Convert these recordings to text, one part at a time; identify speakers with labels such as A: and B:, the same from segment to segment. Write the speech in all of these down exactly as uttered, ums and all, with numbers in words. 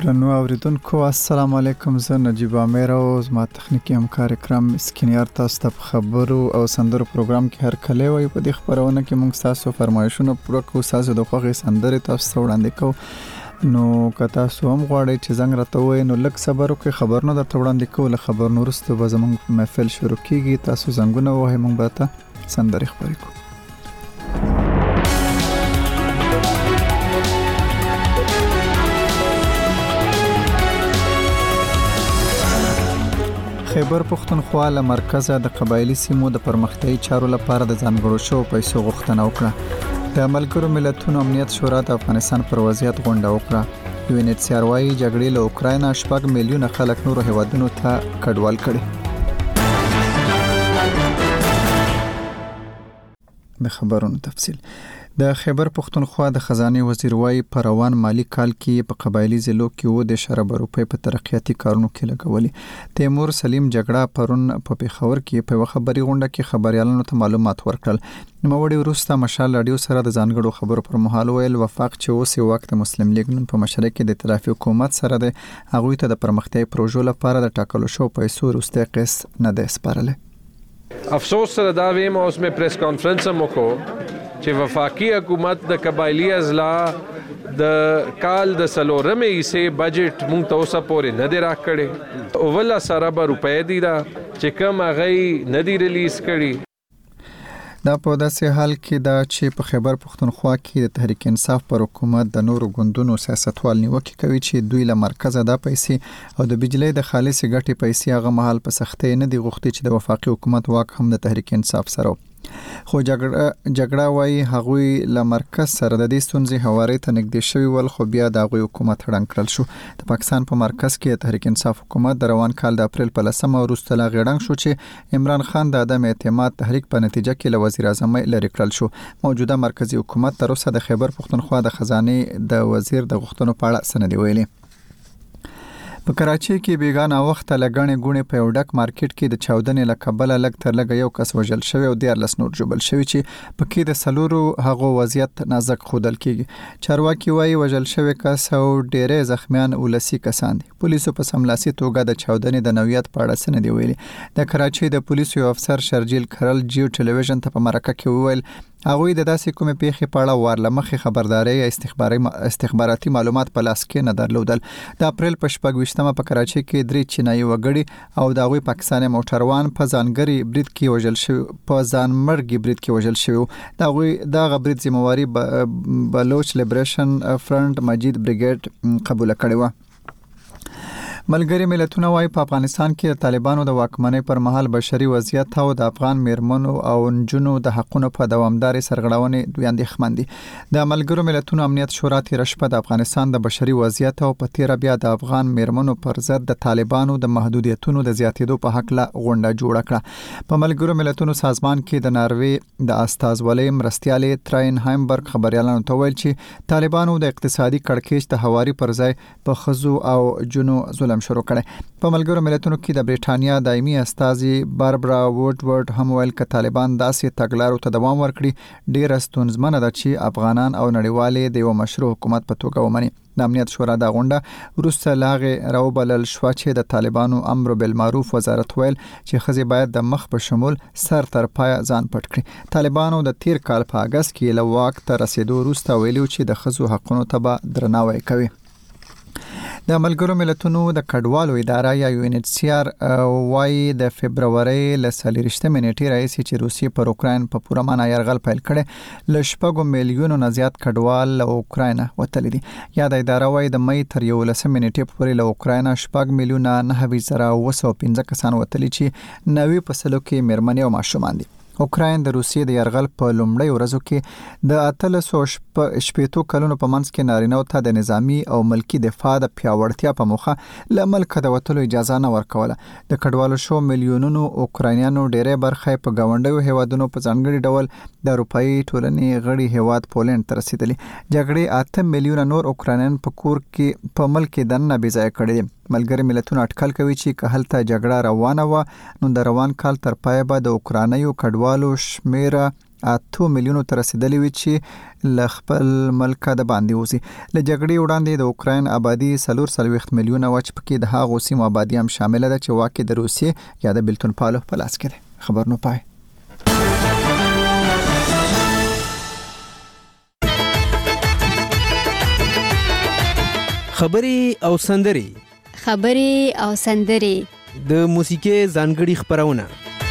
A: درنو اوریدونکو السلام علیکم. زه نجیب امیر او زما تخنیکی همکار اکرام اسکینیار تاسو ته خبرو او سندرو پروګرام کې هر کله وي. په دې خبرونه کې موږ تاسو فرمایشونه پوره کوو، تاسو د خوښي سندرې تاسو ته وړاندې کوو. نو که تاسو هم غواړئ چې زنګ راته ووایئ نو لږ صبر وکړئ، خبرونه درته وړاندې کوو. له خبرونو وروسته به زموږ محفل شروع کیږي. تاسو زنګونه ووهئ، موږ به ته سندرې خپرې کوو. خیبر پښتونخوا له مرکزه د قبایلی سیمو د پرمختیايي چارو لپاره د ځانګړو شو پیسو غوښتنه وکړه. د ملګرو ملتونو امنیت شورا د افغانستان پر وضعیت غونډه وکړه. یو ان ایچ سی آر وايي جګړې له اوکراین شپږ میلیونه خلک نورو هیوادونو ته کډوال کړي. د خبرونو تفصیل. د خیبر پښتونخوا د خزانه وزیر وايي په روان مالی کال کې په قبایلی ضلعو کې و د شرب روپۍ په ترقیاتي کارونو کې لګولي. تیمور سلیم جګړه پرون په پیښور کې په خبري غونډه کې خبريالانو ته معلومات ورکړل. نوموړي وروسته مشال رادیو سره د ځانګړو خبرو پر مهال ویل وفاق چې اوس یو وخت مسلم لیگ نن په مشرق کې د ائتلافي حکومت سره د هغوی ته د پرمختیايي پروژو لپاره د ټاکلو شو پیسو وروسته قسط نه ده سپارل.
B: افسوس سره دا ویم اوس مې پریس کانفرنس مو کو چې وفاقي حکومت د قبایلی اضلاع د کال د سلورمې حصے بجټ مونږ ته اوسه پورې نه دی راکړی. اوله سره به روپۍ دی دا چې کوم هغه نه دی ریلیز کړي.
A: دا په داسې حال کې دا چې په خیبر پښتونخوا کې د تحریک انصاف پر حکومت د نورو ګوندونو سیاستوال نیوکه کوي چې دوی له مرکزه د پیسې او د بجلی د خالص ګټې پیسې هغه مهال په سختۍ نه دی غوښتي چې د وفاقي حکومت واک هم د تحریک انصاف سره. خو جګړه جګړه وايي هغوی له مرکز سره د دې ستونزې هواري ته نږدې شوی ول، خو بیا د هغوی حکومت هړنګ کړل شو. د پاکستان په مرکز کې تحریک انصاف حکومت د روان کال د اپریل په لسمه وروسته لا غړنګ شو چې عمران خان د عدم اعتماد تحریک په نتیجه کې له وزیر اعظم لري کړل شو. موجوده مرکزی حکومت تر اوسه د خیبر پښتونخوا د خزانه د وزیر د غوښتنو په اړه سند ویلي. په کراچۍ کې بیګانه وخت لګڼې ګونې په یو ډک مارکیټ کې د چاودنې لکبل لګ تر لګ یو کس وژل شوی او دیارلس نور جوړل شوی چې پکې د سلورو هغه وضعیت نازک خودل کیږي. چارواکي وايي وژل شوی کس او ډېرې زخمیان ولسی کسان دي. پولیسو په سملاسي توګه د چاودنې د نوعیت په اړه سند ویلي. د کراچۍ د پولیسو افسر شرجیل کرل جیو ټلویزیون ته په مرکه کې وویل هغوی د داسې کومې پیښې په اړه وارلمخې خبرداري یا استخباري استخباراتي معلومات په لاس کې نه درلودل. د اپریل په شپږ ویشتمه په کراچۍ کې درې چینایي وګړي او د هغوی پاکستاني موټروان په ځانګړي برید کې وژل شوي په ځانمرګي برید کې وژل شوي. د هغوی دغه برید ذمہواري بلوچ لیبریشن فرنٹ مجید بریګیډ قبول کړې وه. ملګری ملتونه وايي په افغانستان کې د طالبانو د واکمنۍ پر مهال بشري وضعیت او د افغان میرمنو او نجونو د حقونو په دوامداري سرغړونې دوی اندېښمن دي. د ملګرو ملتونو امنیت شورا تیر شپه د افغانستان د بشري وضعیت او په تیر بیا د افغان میرمنو پر ضد د طالبانو د محدودیتونو د زیاتېدو په حق لا غونډه جوړه کړه. په ملګرو ملتونو سازمان کې د ناروې د استازولۍ مرستیالې تراین هایمبرګ خبريالانو ته ویل چې طالبانو د اقتصادي کړکېچ د هواري پر ځای په خزو او جنو ظلم شروع کړي. په ملګرو ملتونو کې د بریټانیا دایمي استازي باربرا ووډورډ هم ویل ک طالبان داسې تګلارو ته دوام ورکړي ډیر ستونزمنه ده چې افغانان او نړیوالې د یو مشروع حکومت په توګه ومني. د امنیت شورا د غونډه وروسته لاغه راوبلل شو چې د طالبانو امر بالمعروف وزارت ویل چې خزي باید د مخ په شمول سر تر پای ځان پټ کړي. طالبانو د تیر کال په اگست کې له واک ته رسیدو وروسته ویلو چې د خزو حقونو ته درناوی کوي. د ملګرو ملتونو د کډوالو اداره یا یو ان ایچ سی آر وايي د فبرवरी ل څلورشتمې نیټې راځي چې روسیې پر اوکراین په پوره معنا یرغل پیل کړي. ل شپږ میلیونو نه زیات کډوال له اوکراین وتلي دي. یا د اداره وايي د مې تر یولسمې نیټې پورې له اوکراین شپږ میلیونه نه زره اوه سوه پنځه کسان وتلي چې نوي فصلو کې میرمنې او ماشومان دي. اوکراین د روسیې د یرغل په لومړۍ ورځو کې د اتلسو شپېتو کلونو په منځ کې نارینه ته د نظامی او ملکی دفاع د پیاوړتیا په موخه له ملک د وتلو اجازه نه ورکوله. د کډوالو شو میلیونونو اوکراینیانو ډېرې برخه په گاونډیو هیوادونو په ځانګړي ډول د اروپאי ټولنې غړي هیواد پولند ته رسیدلي. جګړې اته میلیونه نور اوکراینیان په کور کې په ملک دننه بې ځای کړي. ملګری ملتونه اټکل کوي چې که هلته جګړه روانه و نو د روان کال تر پای به د اوکرانیو کډوالو شمیره اته میلیونو تر رسیدلی وي چې ل خپل ملک د باندې وزي. ل جګړې وړاندې د اوکراین آبادی سلور سلويخت میلیونه وچ پکې د هغو سیمو آبادی هم شامل ده چې واقع د روسیې یا د بلتون پالو په لاس کې ده. خبر نو پای
C: خبري او سندري
D: خبري او سندري
C: د موسیقي ځانګړي خبرونه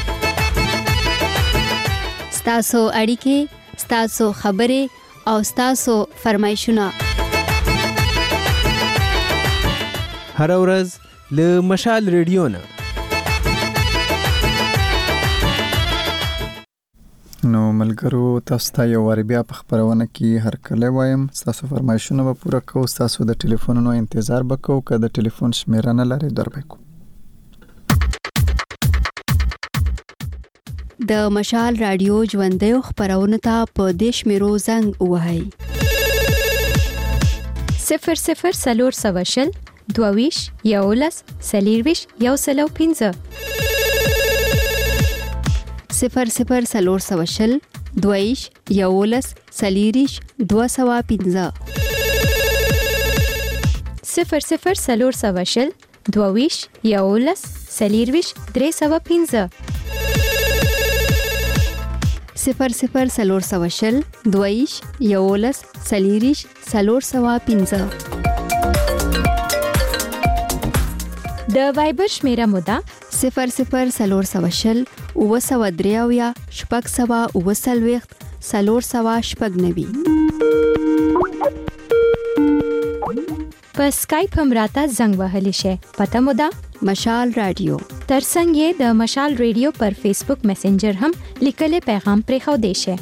D: ستاسو اړیکې ستاسو خبري او ستاسو فرمایشونه
C: هر ورځ له مشال ریډیو نه.
A: نو ملګرو تاسو ته یو وار بیا په خبرونه کې هر کله وایم تاسو فرمایشونه به پوره کوو. تاسو د ټلیفونونو انتظار وکړو که د ټلیفون شمیره نه لري دربکو.
D: د مشال رادیو ژوندۍ خبرونه ته په دیش میرو زنګ وهاي
E: صفر صفر سلور سواشل دوویش یولس سلیرویش یو سلو پینزه
D: صفر صفر سلور سواشل دوویش یولس سلیریش دو سوا پینزه
E: صفر صفر سلور سواشل دوویش یولس سلیرویش درې سوا پینزه
D: صفر صفر سلور سواشل دویش یولس سلیریش سلور سوا پینزه.
E: د وایبر شمیره مودا
D: صفر صفر سلور سواشل او سوا دریاویا شپږ سوا او سلويخت سلور سوا شپږ نوي.
E: په اسکایپ هم راته زنګ وهلی شي. پته مودا
D: مشال رادیو.
E: ترڅنګ یې د مشال رادیو پر فیسبوک میسنجر هم لیکلي پیغام پرې خو دی شي.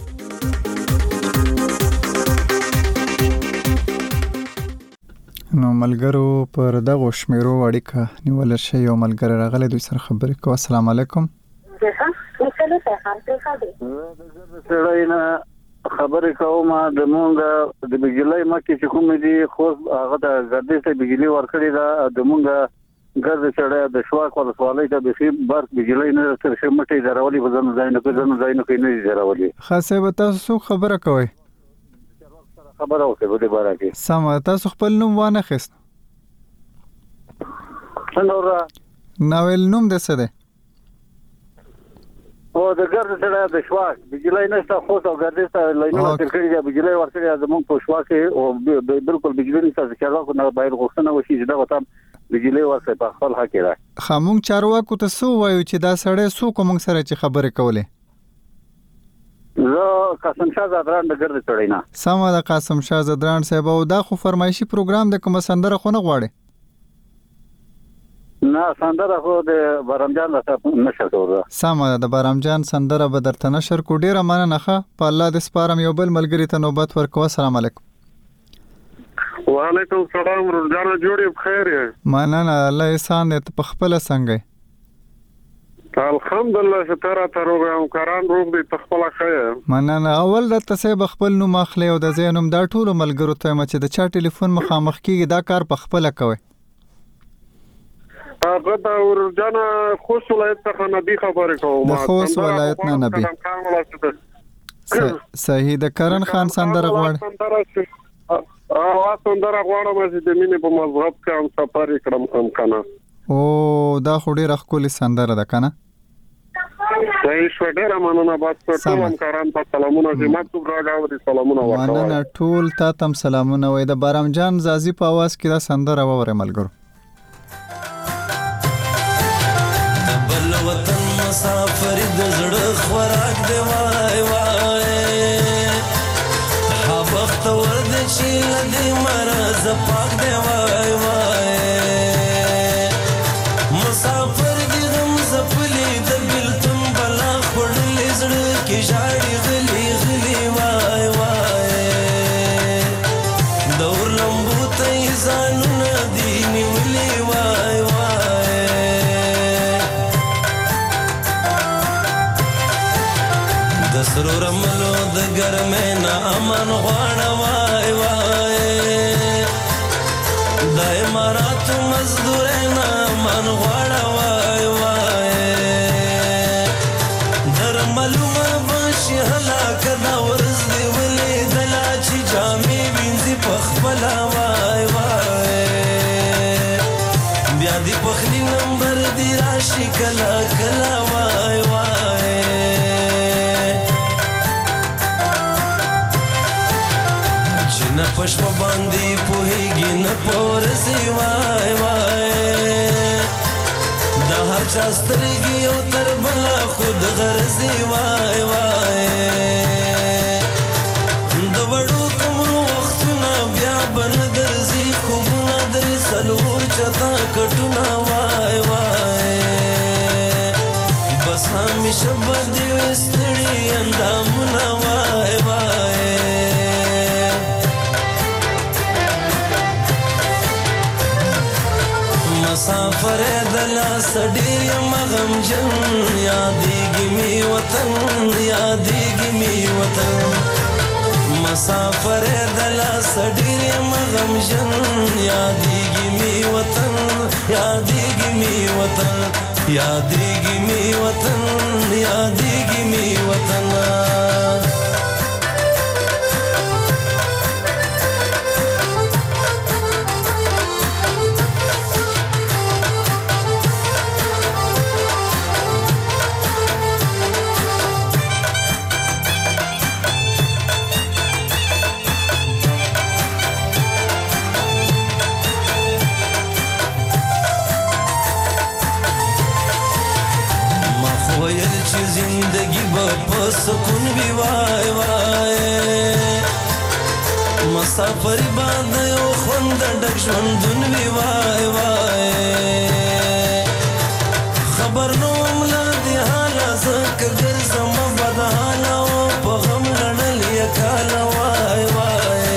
A: نو ملګرو پر دغه شمیرو اړیکه نیول شي. یو ملګری راغلی دوی سره خبرې کوو. السلام علیکم.
F: لیکلي پیغام پرې خو دی. سړینا خبرې کوم د مونږ د بجلی مکه چې کوم دي خو هغه د ګردې ته بجلی ورکړي دا د مونږ ګرځ چړې د شواک ولسوالۍ ته به برق بجلی نه تر شمټي درولي په ځنه ځای نه په ځنه ځای نه کې نه درولي.
A: خاصه به تاسو خبره کوئ
F: خبره وکړه په دې باره کې.
A: سم تاسو خپل نوم وانه خست.
F: څنګه را
A: ناول نوم د څه ده؟
F: او د ګرځ چړې د شواک بجلی نشته خو او ګرځ ته لاینونه تر کړی دی بجلی ورکړي د مونږ په شواک او بالکل بجلی نشته چې هغه نه باید غوښتنه وشي چې دا وته بجلی ورسې په خپل حق کې را.
A: خامون چارواکو ته سو وایو چې دا سړی سو کوم سره چې خبرې کولې.
F: زه قاسم شاه زدران د ګرځ چړې نه.
A: سم د قاسم شاه زدران صاحب او دا خو فرمایشي پروګرام د کوم سندره خو نه غواړي.
F: نه سندره خو د بارامجان له نشر کوله.
A: سم د بارامجان سندره به درته نشر کو. ډیره مننه ښه. په الله د سپارم یو بل ملګری ته نوبت ورکوه. السلام علیکم.
G: وعلیکم السلام ورجانه جوړې بخیر یې.
A: مننه الله احسان دې په خپل څنګه.
G: الحمدلله شکر تر وګم کاران روغ دې خپل خیر.
A: مننه. اول د تاسو خپل نوم اخلي او د زینوم دا ټول ملګرو ته چې د چا ټلیفون مخامخ کیږي دا کار په خپل کوي.
G: هغه دا ورجانه خوست ولایت څخه نبی خبرې کوم.
A: د خوست ولایت نه نبی. صحیح. د کرن خان سندره غواړي.
G: اه سندره غواړم چې د مینې په مذهب کې هم سفر کړم هم کنه.
A: او دا خو ډیره ښکلې سندره ده کنه.
G: صحیح شو. ډیره مننه. بس ټول همکاران ته سلامونه. زمات راغاوري سلامونه ورکوم.
A: مننه ټول ته تم سلامونه وای. د بارامجان زازي په आवाज کې دا سندره وره ملګرو.
H: بل وطن مسافر د زړه خوراک دی وای وای ها وخت ورد چې لدی مرز پاک دی وای وای مسافر دې غم زپلی د بلتم بلا خړلې زړه کې ژاړي غلي غلي وای وای دور لمبو ته ځانونه دی نیولې وای وای د سرور ملو د ګرمه نه امن غواړه وای وای د امارات مزدور نه امن غواړه وای وای در معلومه بشي هلاک دی راشي کلا کلا وای وای چې نه پښپ باندې پوهیږي نه پورسي وای وای دا هر چا سترګي او تر بلا خود غرضي وای وای د وړو کومو وختونه بیا بن درځي خوبونه در سلور چتا کټونه وای وای بس همیشه بدي وستړي اندامونه وای وای مسافر دلا سډیر مغم جن یادېږي می وطن یادېږي می وطن مسافر دلا سډیر مغم جن یادېږي می وطن یادېږي می وطن یادېږي می وطن یادېږي می وطن سکون بی وای وای مسافر باندې او خوند ډک ژوندون بی وای وای خبر نو مل دی حال زکه ګرځم بد حال او په غم لړل یکال وای وای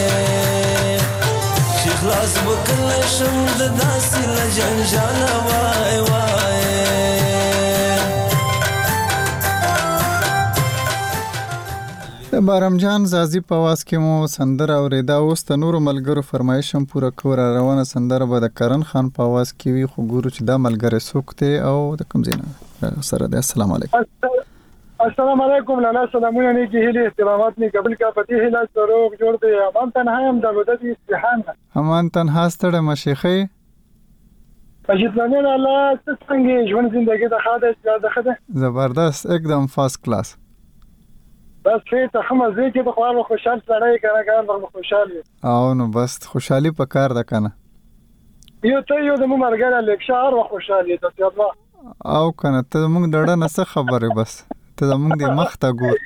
H: چې خلاص وکړل شم د داسې لجنجال وای وای
A: بارم جان زازی په واس کې مو سندره اوریدا اوس د نورو ملګرو فرمایشم پوره کور روانه سندره به د کرن خان په واس کې وي خو ګورو چې دا ملګری سوکته او د کوم ځای سره د السلام علیکم
I: السلام علیکم لالا سلامونه نه کې هلي احترامات نه قبل کا فتح لا سروغ جوړ دی امان تنها هم د ودت استحان
A: امان تنها ستړه مشیخه
I: اجتماعي الله څنګه ژوند ژوندۍ د خاطر د خده
A: زبردست एकदम فرست کلاس
I: بس فيه تخمه زي كده خوار خوشحال سړی کنه کار به خوشحال وي
A: او نو بس خوشحالي په کار ده کنه
I: یو ته یو د مو مرګره لیکشار او خوشحال دي ته الله
A: او کنه ته موږ ډړه نه څه خبره بس ته موږ د مخ ته ګور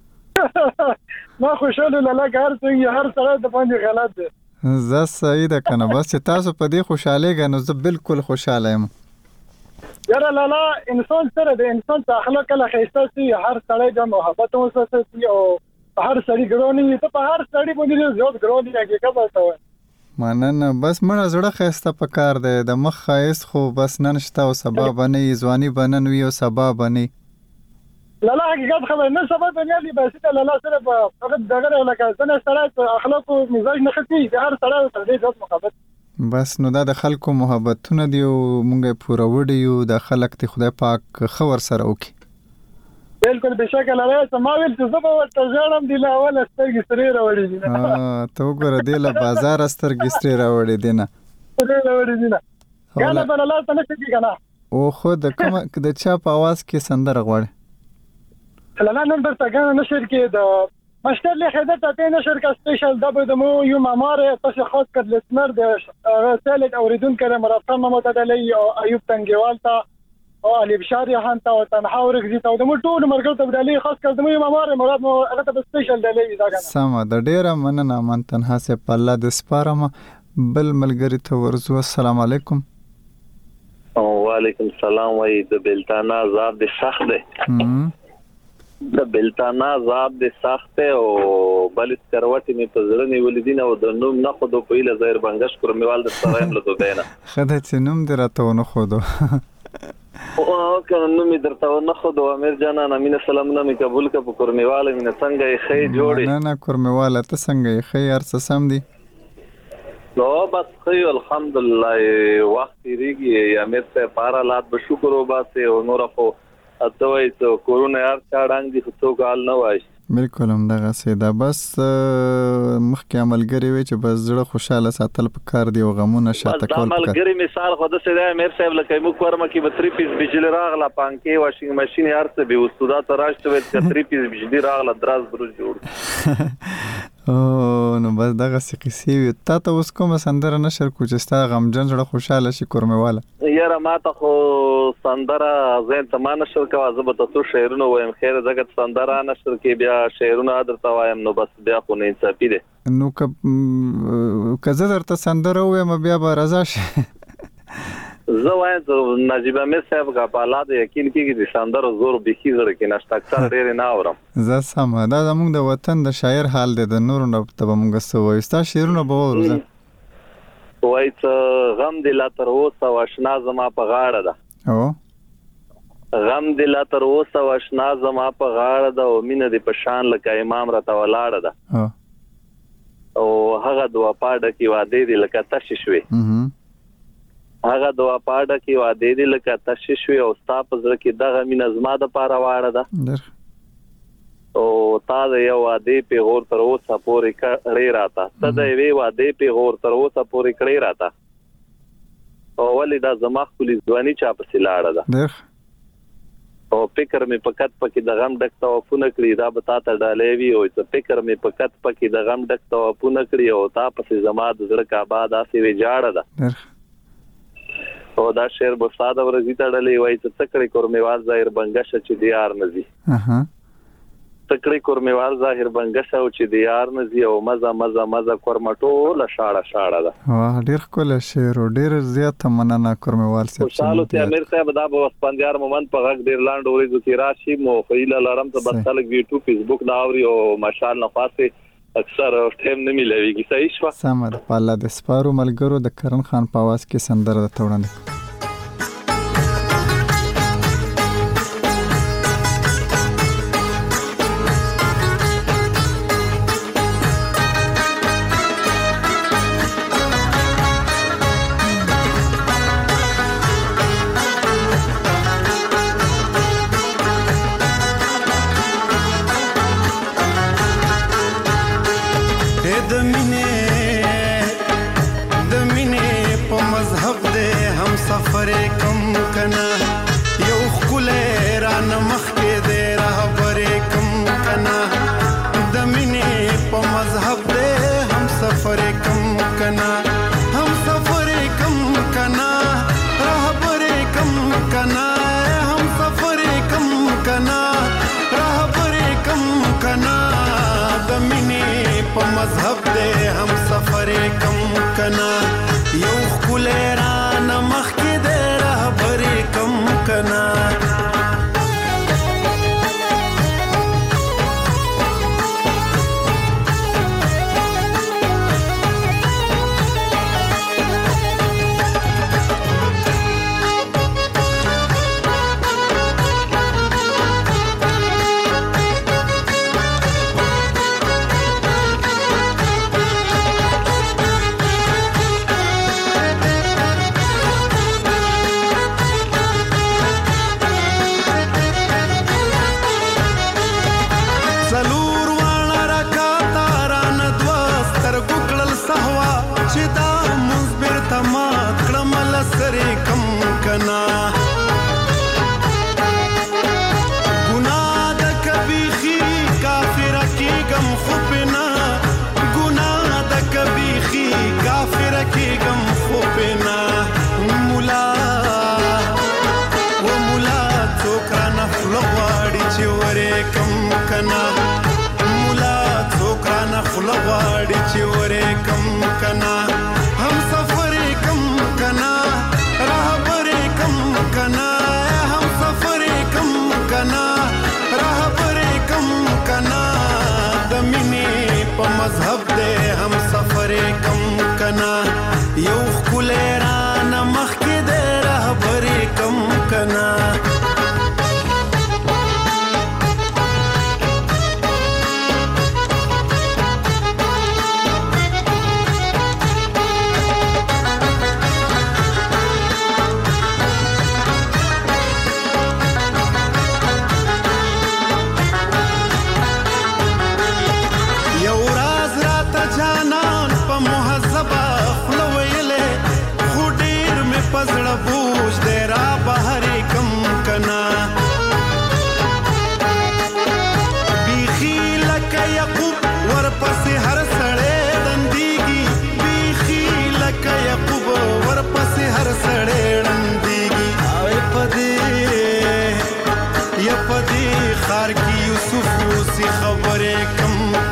I: ما خوشحال لاله کار ته هر سړی د باندې غلط دی
A: زه صحیح ده کنه بس چې تاسو په دې خوشاله غنو زه بالکل خوشاله یم
I: یاره لالا انسان سره د انسان ته اخلاق کله خیسته سي هر سړی د محبت وسه سي او هر سړی ګرونی ته په هر سړی باندې زیات ګرونی حقیقت ته
A: مننه بس مړه زړه خیسته په کار دی د مخ خایس خو بس نن شته او سبا بنې ځواني بنن وی او سبا بنې
I: لالا حقیقت خبر نه سبا دنیا دی بس ته لالا سره په فقط دغه لکه څنګه سړی اخلاق او مزاج نه خسي هر سړی تر دې ځات محبت
A: بس نو دا د خلکو محبتونه دی او مونږه پوره وډی یو د خلک ته خدای پاک خبر سره وکي
I: بالکل بشکل راځه سماویل چې زبر ورته ځانم دی لا اول سترګې سره راوړي دي
A: ها ته وګوره دی له بازار سترګې سره راوړي دي نه
I: سره راوړي دي نه کله بل الله ته نشي کنه
A: او خو د کوم د چا په आवाज کې سندره غواړي
I: لالا نن درته غواړم نشر کې د مشتر له خدای ته نشر کا سپیشل دبو د مو یو ماماره تاسو خاص کړ لسنر د رسالت اوریدونکو مرافقه محمد علی او ایوب تنګوال ته او علي بشاري هان ته او تنها ورغزي ته د مو ټول مرګ ته بدالي خاص کړ د مو ماماره مراد مو هغه ته سپیشل دلی دا کنه
A: سم د ډیره مننه من تنها سه پله د سپارم بل ملګری ته ورزو السلام علیکم
J: وعلیکم السلام وای د بلتانا زاب د سخت ده د بلتانا زاب د سخت او بل سکروټی می په زړه نیولې دین او د نوم نه خو د پویل زهر بنگش کورمیوال د سرایم له دوبینه
A: خدای چې نوم درته ونه خو دو
J: او کنه نوم درته ونه خو دو امیر جانا امین سلامونه می قبول ک په کورمیوال می څنګه یې خې جوړي
A: نه نه کورمیوال ته څنګه یې خې ارڅ سم دي
J: نو بس خې الحمدلله وخت ریږي امیر ته پارا لات به شکر وباسه او نور خو اته وای ته کورونا یار چاړنګ دي څو کال نه وای
A: بالکل هم دغه سي دا بس مخکې عملګری وي چې بس زړه خوشاله ساتل پکار دی او غمونه شاته کول پکار.
J: عملګری مثال خو د سره امیر صاحب لکه موږ ورمه کې به تری پیس بجلی راغله پانکې واشنګ ماشين هرڅه به استودا تراشته وي چې تری پیس بجلی راغله دراز برج جوړ
A: او نو بس دغه سي قصې وي. تا ته اوس کومه سندره نشر کو چې ستا غمجن زړه خوشاله شي کورمواله؟
J: یاره ما ته خو سندره زین ته ما نشر کوه، زه به تاسو شعرونه وایم. خیر ځکه سندره نشر کې بیا شعرونه درته وایم نو بس بیا خو نه انصافي دی.
A: نو که که زه درته سندره ووایم بیا به رضا شي؟
J: زه وایم نجیب امیر صاحب کا په الله د یقین کېږي چې سندره زور بیخي زړه کې نشته، اکثر ډېرې نه اورم.
A: زه سمه دا زموږ د وطن د شاعر حال دی، د نورو نه ته به موږ څه وایو. ستا شعرونه به واورو. زه
J: وایي څه غم دې لا تر اوسه اشنا زما په غاړه ده،
A: او
J: غم دې لا تر اوسه اشنا زما په غاړه ده، او مینه دې په شان لکه امام راته ولاړه ده، او هغه د وفا ډکې وعدې دې لکه تشې شوې، هغه د وفا ډکې وعدې دې لکه تشې شوې، او ستا په زړه کې دغه مینه زما دپاره واړه ده، او تا د یو وعدې پیغور تر اوسه پورې کړې راته، ته د یوې وعدې پیغور تر اوسه پورې کړې راته، او ولې دا زما ښکلي ځواني چا پسې لاړه ده، او فکر مې په کټ پکې د غم ډک توافونه کړي، دا به تا ته ډالۍ وي، او څه فکر مې په کټ پکې د غم ډک توافونه کړي، او تا پسې زما د زړه کعبه داسې ویجاړه ده. او دا شعر به ساده ورځي تړلې وایي چې څه کړې کورمیوال ظاهر بنګشه چې دیار نه ځي، څه کړې کورمیوال ظاهر بنګشه او چې دیار نه ځي، او مزه مزه مزه کورمه ټوله شاړه شاړه ده.
A: واه ډېر ښکلی شعر او ډېر زیاته مننه کورمیوال صاحب.
J: خوشحال اوسې امیر صاحب، دا به وسپندیار مومند په غږ ډېر لاندو ورځو کې راشي، مو خو هیله لرم چې بس خلک یوټیوب فیسبوک نه اوري، او ماشاءالله نفاسې اکثر ټایم نه میلاویږي. صحیح شوه؟
A: سمه ده. په الله د سپارو ملګرو د کرن خان په اواز کې سندره درته وړاندې.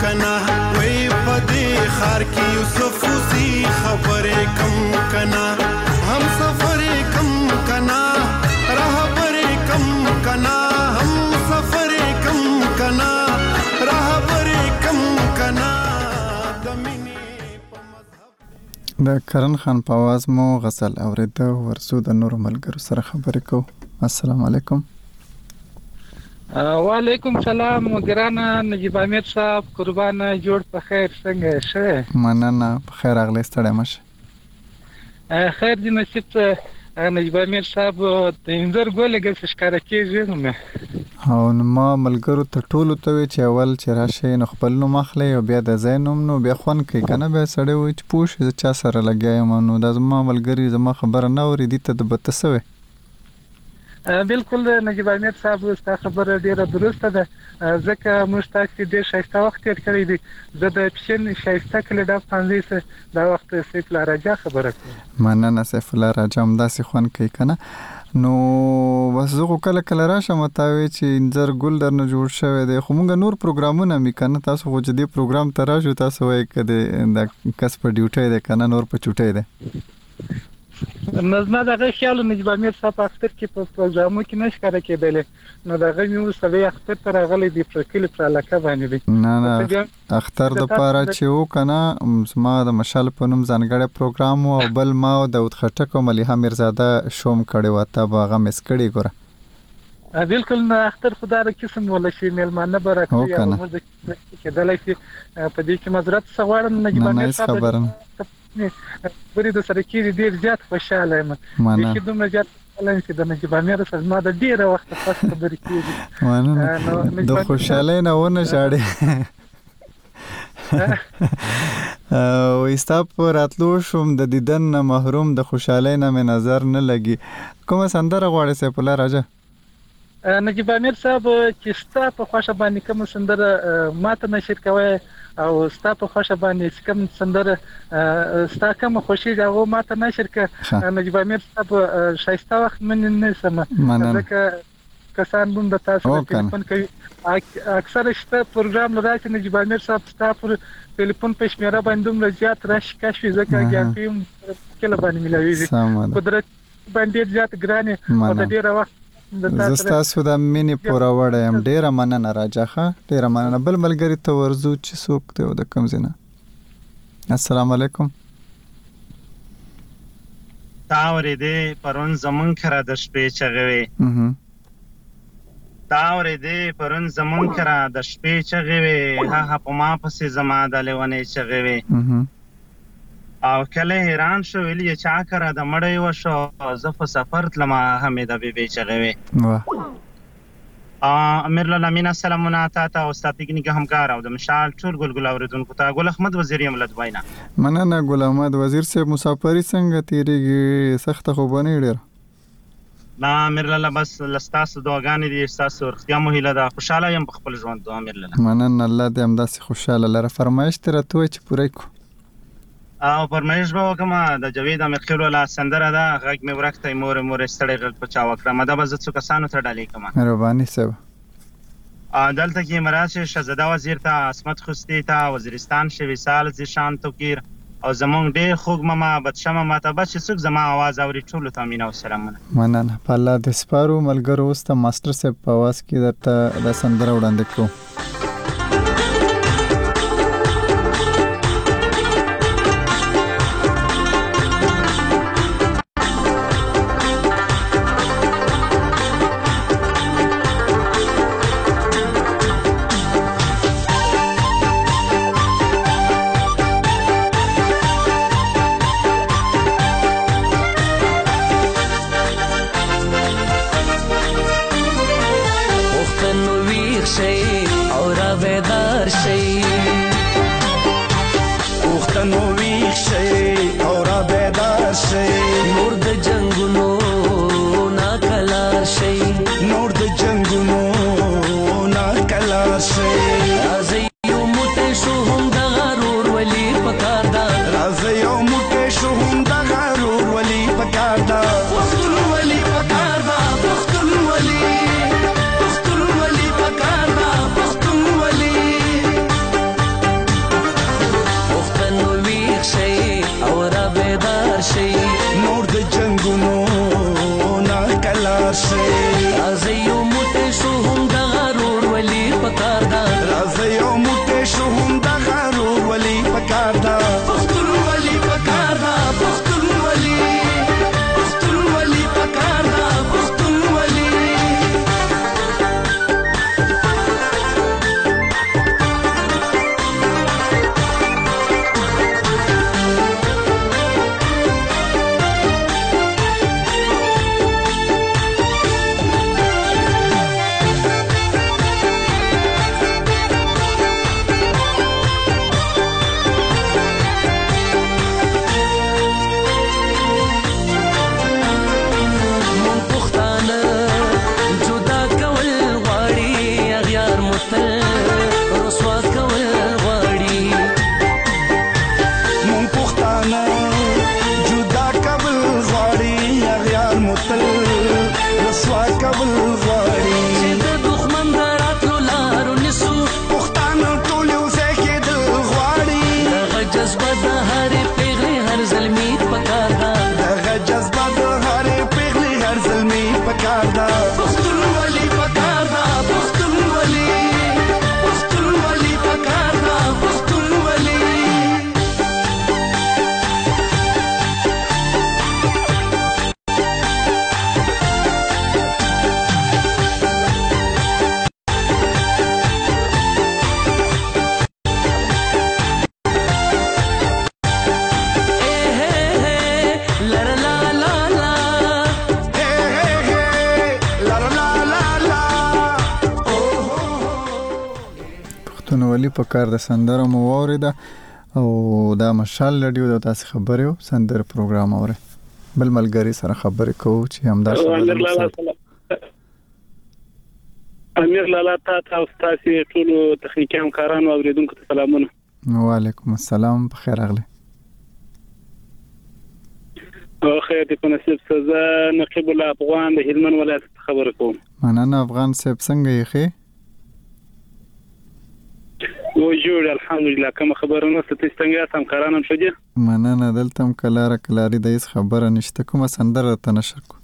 K: کنا وای پدې خار کې یوسف وسی خبرې کم کنا هم سفر کم کنا رهبر کم کنا هم سفر کم کنا رهبر کم کنا
A: د کرن خان په आवाज مو غزل اوریده. ورزو د نور ملګرو سره خبرې کوو. السلام علیکم.
L: وعلیکم سلام ګرانه نجیب امیر صاحب، قربان جوړ په خیر، څنګه شه؟
A: مننه په خیر اغلی ستړی مشه.
L: خیر دې نصیب نجیب امیر صاحب د انځر ګولګه ښکارا کېږي نو
A: او ما ملګرو ته ټولو ته وی چې اول چې راشي نو خپل نوم اخلي او بیا د زینوم نو بیا خون کوي کنه، بیا سړی وي چې پوښ چا سره لګیایم نو د زما ملګری زما خبره نه اوري دي ته د بتسوي.
L: بالکل نجیب امیر صاحب تاسو خبره ډیره درسته ده، ځکه موږ تاسو ډیر شایسته وخت تیر کړی دی. زه د پښین شایسته کله د پنځه دا وخت سیف الله راجا خبره کوم.
A: مننه سیف الله راجا هم داسې خون کوي کنه. نو بس زه کله کله راشم تاوي چې انځر ګل درنه جوړ شوی دی، خو موږ نور پروګرامونه می کنه تاسو خو چې دی پروګرام ته راشو تاسو وایي کده د کس په ډیوټي دی کنه نور په چوټي دی.
L: نظم دغه خیال نجیب امیر صاحب اختر کې په پروګرامو کې نشکاره کېدل، نو دغه یو سوي اختر تر غلې دی پر کلی پر علاقه باندې دی.
A: نه نه اختر د پاره چې و کنه ما د مشال په نوم ځانګړی پروګرام او بل ما د داود خټک او ملیحه میرزاده شوم کړي وته باغه مس کړي ګوره.
L: بالکل نه اختر خدای قسم ولا شي ملمانه برکت یا موږ کېدلای شي په دې کې مزرعت سوارن نجیب امیر صاحب بری د سره کې ډیر زیات خوشاله یم. چې دومره زیات خوشاله یم چې د نجیب امیر صاحب ما د ډیره وخت پس خبرې کېږي.
A: د خوشاله نه ونه شاړې او استا پر راتلو شوم د دیدن نه محروم، د خوشاله نه مې نظر نه لګي. کومه سندره غواړې سیف الله راجا؟
L: نجیب امیر صاحب چې ستا په خوښه باندې کوم سندره ماته نشر کوي او ستا په خوښه باندې کوم سندره ستا کوم خوشي هغه ماته نشر کوي. نجیب امیر صاحب شایسته وخت من نه سم ځکه کسان بوم د تاسو ټلیفون کوي اکثر شته پروګرام لري نجیب امیر صاحب ستا پر ټلیفون په شمیره باندې دومره زیات راشي کشف ځکه ګاپیم کله باندې ملوي قدرت باندې زیات ګرانه او د ډیره وخت
A: زستا سو د مینی پورا وړه ام ډیره مننه راجاخه، ډیره مننه. بل ملګری ته ورزو چې څوک ته د کم زینه. السلام علیکم.
M: تا ورېدې پرون زمون کرا د شپې چغوي تا ورېدې پرون زمون کرا د شپې چغوي ها ها په ما پسې زما د لیونې چغوي او کله حیران شو ویلی چا کرا د مړی وشو زه په سفر تلم حمیده بیبي چغوي.
A: واه
M: امیر العالمین السلامونه تاته او ستا تکنیک همکار او د مشال ټول ګلګل اوریدونکو ته ګل احمد وزیر یم لدوینا.
A: مننه ګل احمد وزیر صاحب، مسافری څنګه تیریږي؟ سخته خو بنې ډیر.
M: نا امیر الله بس لستاسو دعاګانې دي، تاسو ورختیا مو هیله ده، خوشاله یم په خپل ژوند. امیر الله
A: مننه، الله دې هم داسې خوشاله لره. فرمایش تر ته چې پوره کو
M: او فرمایش به وکم د جوید امیر خیل ولا سندره ده غږ مې ورکته مور مور ستړي غږ په چا وکړه دا به زه څو کسانو ته ډالې کوم.
A: مهرباني صاحب.
M: دلته کې مراشه شهزاده وزیر ته عصمت خوستی ته وزیرستان شوی سال زیشان توکیر او زمونږ ډېر خوږ ماما بدشمه ماته بس چې څوک زما आवाज اوري ټولو ته امین او سلامونه.
A: مننه. په الله د سپارو ملګرو اوس ته ماستر صاحب په आवाज کې درته د سندره وړاندې کوم.
H: اور راځي یو موټی شو هم د غرور ولي پکار دا
K: راځي یو موټی شو هم د غرور ولي پکار دا
H: پښتون ولي پکار دا پښتون ولي پښتون ولي پکار دا پښتون ولي
A: ولي په کار د سندره مو واوریده او دا مشال رادیو د تاسو خبرې او سندره پروګرام اوره بل ملګری سره خبرې کوو چې همدا
N: امیر لالا تا تاسو تاسو ټول تخنیکی همکارانو او اوریدونکو ته سلامونه.
A: وعلیکم السلام، بخیر راغلی.
N: او خیر دې په نصیب سزا نقیب الافغان د هلمند ولایت خبره کوم.
A: مننه افغان صاحب، څنګه یې ښه؟
N: و جوړ الحمدلله. کوم خبره نو ستاسو څنګه تم کارانم شوجه؟
A: مننه دلته هم کلاره کلاری د هیڅ خبره نشته. کومه سندره ته نشر کو؟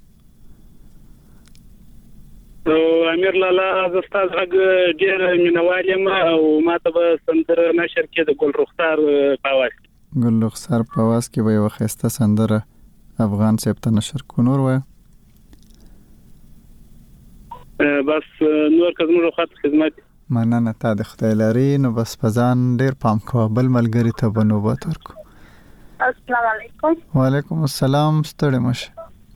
N: او امیر لالا از استاد غږ ډیر مینوال یم او ماته به سندره نشر کې د ګل رخسار په आवाज
A: ګل رخسار په आवाज کې به یو خسته سندره افغان صاحب ته نشر کو. نور وای
N: بس نور کزمو خاطر خدمت.
A: مننه تا د خدای لري. نو بس پزان ډیر پام کوه، بل ملګری ته بنوبت ورکو.
O: السلام علیکم.
A: وعلیکم السلام. ستړي مشه.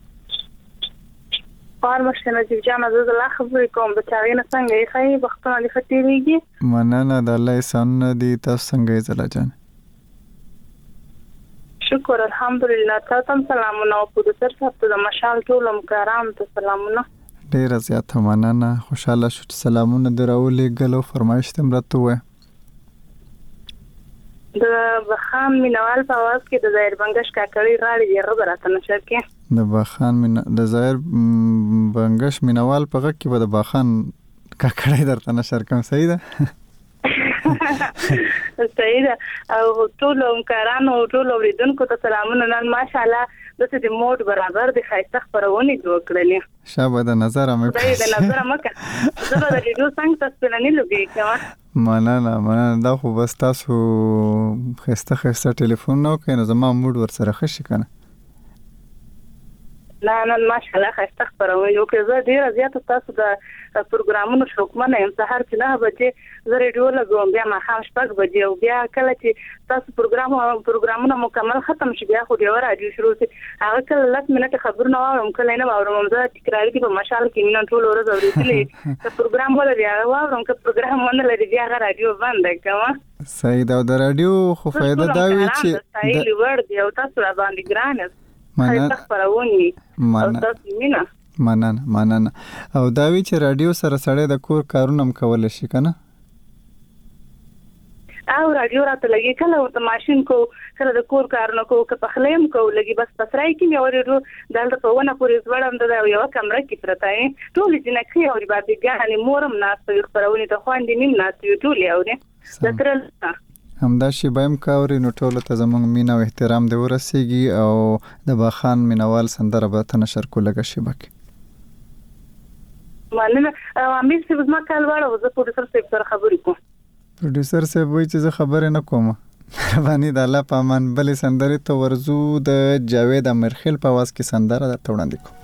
O: پار مشه نجیب جان عزیز الله خبرې کوم. د چاغینه څنګه یې خی وختونه دې ختیریږي؟
A: مننه د الله احسان دي. تاسو څنګه یې زلا جان؟
O: شکر الحمدلله. تاسو سلامونه او پروډوسر صاحب ته د مشال ټول همکاران ته سلامونه.
A: ډیر زیات مننه. خوشاله شو چې سلامونه دراولې غلو فرمایش تم راته وای.
O: د بخان مینوال په आवाज کې د ظاهر بنگش کاکړی غاړي یې غبره ته نشر کې
A: د بخان من د ظاهر بنگش مینوال په غږ کې به د بخان کاکړی درته نشر کوم. صحیح ده؟
O: صحیح ده. او ټول همکارانو او ټول اوریدونکو ته سلامونه. نن ماشاءالله د دې موډ برابر د خایسته خبرونه جوړ کړلې.
A: شابه د نظر مې
O: په دې نظر مکه زه به د ریډیو څنګه تاسو نه لګي کوم.
A: مننه مننه. دا خو بس تاسو خسته خسته ټلیفون نو کینې زما موډ ور سره خشي کنه.
O: نه نه ماشاءالله خسته خبرونه یو کې زه ډیر زیات تاسو د پروګرامونو شوقمنه یم. سهار چې نه بجې زه ریډیو لګوم، بیا ماښام شپږ بجې او بیا کله چې تاسو پروګرام پروګرامونه مکمل ختم شي بیا خو ډیر راډیو شروع شي. هغه کله لس منټه خبرونه واورم کله نه واورم. زه تکراری کې په مشال کې مینه ټول ورځ اورېدلې. ته پروګرام ولا بیا واورم که پروګرام ونه لري بیا هغه راډیو بند کړم.
A: صحیح دا د راډیو خو فائدہ دا وی چې
O: صحیح ورډ دی او تاسو را باندې ګران
A: مننه مننه مننه. او دا وی چې رادیو سره سره د کور کارونه هم کول شي کنه؟
O: او رادیو راته لګي کله ورته ماشين کو کله د کور کارونه کو که په خلیم کو لګي بس پسرای کې یو ورو دلته په ونه پورې زړم د یو کمره کې پرته ټول جنکې او باندې ګانې مورم ناس خبرونه ته خواندې نیم ناس ټول یو نه دترل
A: همدا شی بایم کاوري. نو ټول ته زمونږ مینا او احترام دی ورسیږي او د باخان مینوال سندره به ته نشر کو لګه شي بک.
O: مننه. امیر صاحب زما کال واړه زه پروډوسر صاحب سره خبرې کوم.
A: پروډوسر صاحب وایي چې زه خبرې نه کوم. باندې د الله په امان بلې سندرې ته ورزو. د جاوید امرخیل په आवाज کې سندره درته وړاندې کوم.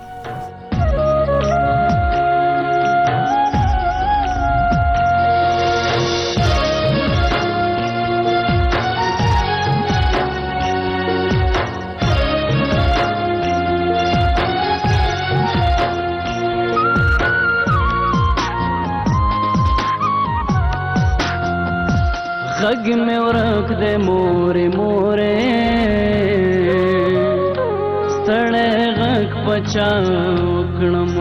P: غږ مې ورک دې مورې مورې ستړی غږ پچا وکړم.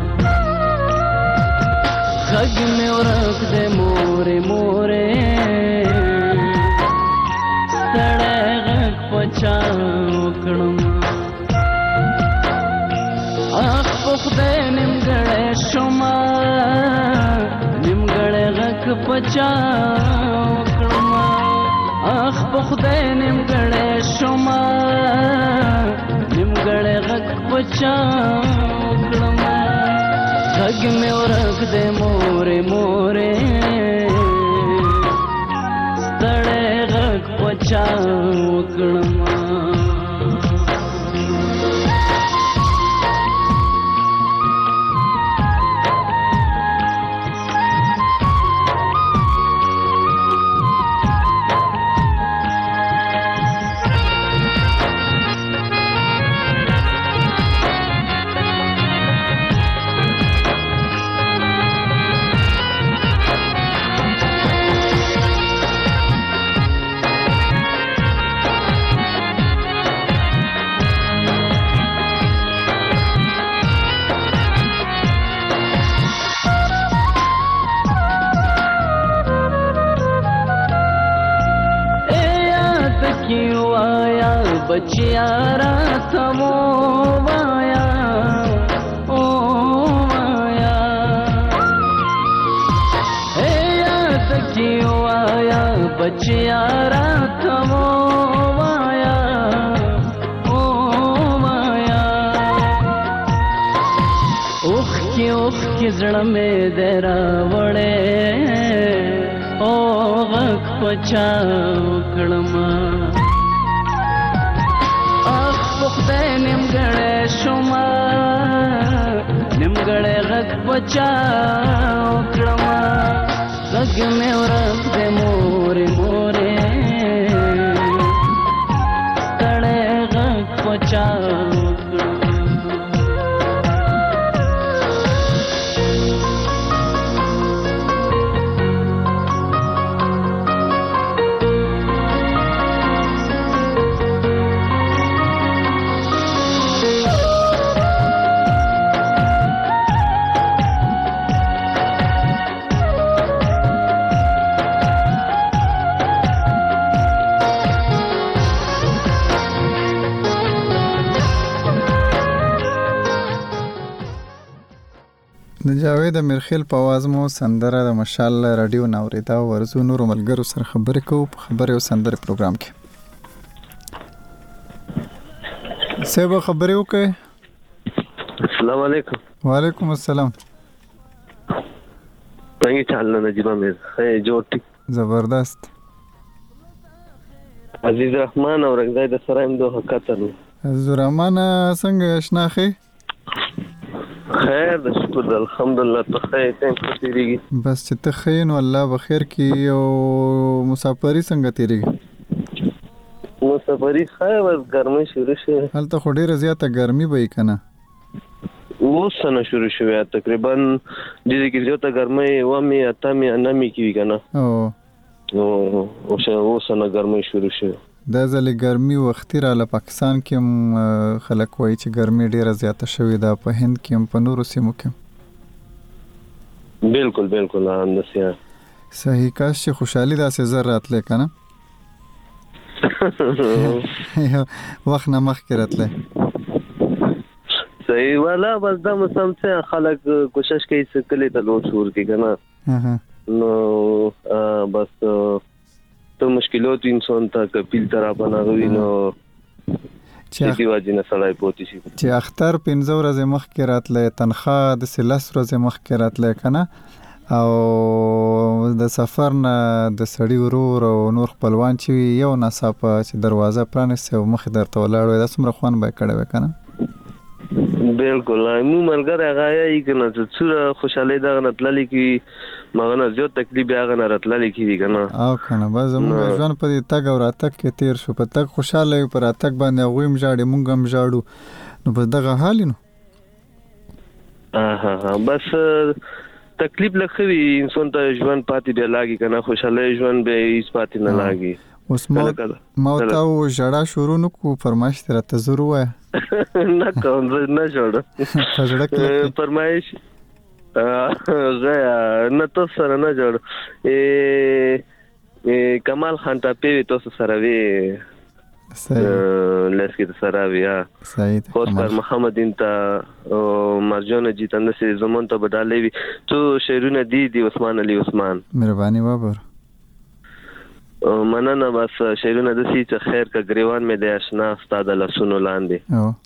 P: غږ مې ورک دې مورې مورې ستړی غږ پچا وکړم. اخ په خدای نیمګړی شومه نیمګړی غږ پچا وکړم. اخ په خدای نیمګړی شومه نیمګړی غږ پچا وکړم. غږ مې ورک دی مورې مورې ستړی غږ پچا وکړم. बचिया रात वो माया ओ माया हे याद क्यों आया बचिया रात वो माया ओ माया. उख की उख की जड़ में देरा वड़े ओ गख पचा उकड़मा. خدای نیمګړی شومه نیمګړی غږ پچا وکړم. غږ مې ورک دی مورې مورې ستړی غږ پچا وکړم.
A: د جاوید امرخیل په आवाज مو سندره د مشال رادیو ناوریدا ورزو نور ملګرو سره خبرې کوو په خبرې او سندره پروګرام کې. سبا خبرې وکړئ.
Q: السلام علیکم.
A: وعلیکم السلام.
Q: څنګه چل نجیب امیر؟ هي جوړ
A: زبردست.
Q: عزیز رحمان او رنگزای د سرایم دوه کتل.
A: عزیز رحمان څنګه شناخي؟
Q: خیر د شکر الحمدلله. ته خیر ته تیریږي؟
A: بس چې ته خیر نو الله بخیر کی. او مسافری څنګه تیریږي؟
Q: مسافری خیر بس ګرمي شروع شي.
A: هلته خو ډیره زیاته ګرمي وای کنه.
Q: اوس نه شروع شوه تقریبا دې کې زیاته ګرمي و مې اته مې نه مې کی کنه.
A: او
Q: او اوس نه ګرمي شروع شوه.
A: د ځلې ګرمي وختي را ل پاکستان کې خلک وایي چې ګرمي ډیره زیاته شوې ده. په هند کې هم په نورو سیمو کې
Q: بالکل بالکل اندسیا
A: صحیح. کاش چې خوشحالي داسې زر راتله کنه. وخت نه مخکې راتله
Q: صحیح والا. بس دا مسم څه خلک کوشش کوي چې کله ته لو شور کې کنه. نو بس تو مشکلات انسان ته کپیل طرح بناوي نو چې دی واجی نه سړی پوتی شي
A: چې اختر پنځه ورځې مخکې راتلې تنخواه د سلس ورځې مخکې راتلې کنه او د سفر نه د سړی ورور او نور خپلوان چې یو ناڅاپه چې دروازه پرانیسته او مخ درته ولاړ وي دا څومره خوان به کړی وي کنه
Q: بالکل مو ملګری هغه یې کنه چې څوره خوشاله ده نتللی کی مغه زیات تکلیف هغه نه راتللی کی کنه
A: او کنه بس زموږ ژوند په دې تګ او راتګ کې تیر شو په تګ خوشاله یو پر راتګ باندې غویم ژاړي مونږ هم ژاړو نو بس دغه حال نو
Q: ها ها بس تکلیف لخوي انسان ته ژوند پاتې دی لاګي کنه خوشاله ژوند به هیڅ پاتې نه لاګي
A: اوس مو مو تا و جړه شروع نو کو فرمایش تر ته ضرور وای
Q: نه کوم نه جوړ
A: فجړه کې
Q: فرمایش غیا نه تو سره نه جوړ ا کمال خان ته پی تو سره وی صحیح لسکې سره وی
A: صحیح
Q: خوستر محمد انت مرجان جیتند سي زمون ته بدالې وی تو شیرونه دی دی عثمان علي عثمان
A: مهرباني بابر
Q: مننه بس شیرونه د سي چې خیر کا گریوان مې د آشنا استاد لسونو لاندې
A: او